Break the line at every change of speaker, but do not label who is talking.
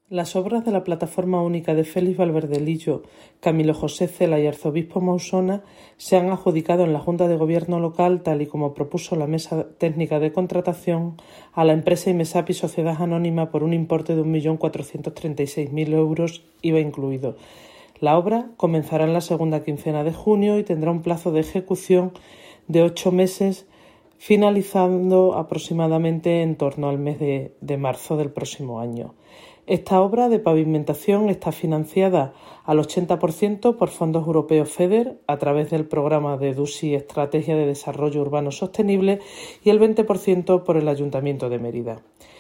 Las obras de la Plataforma Única de Félix Valverde Lillo, Camilo José Cela y Arzobispo Mausona se han adjudicado en la Junta de Gobierno local, tal y como propuso la Mesa Técnica de Contratación, a la empresa Imesapi Sociedad Anónima por un importe de 1.436.000 euros, IVA incluido. La obra comenzará en la segunda quincena de junio y tendrá un plazo de ejecución de 8 meses, finalizando aproximadamente en torno al mes de marzo del próximo año. Esta obra de pavimentación está financiada al 80% por fondos europeos FEDER a través del programa de DUSI Estrategia de Desarrollo Urbano Sostenible y el 20% por el Ayuntamiento de Mérida.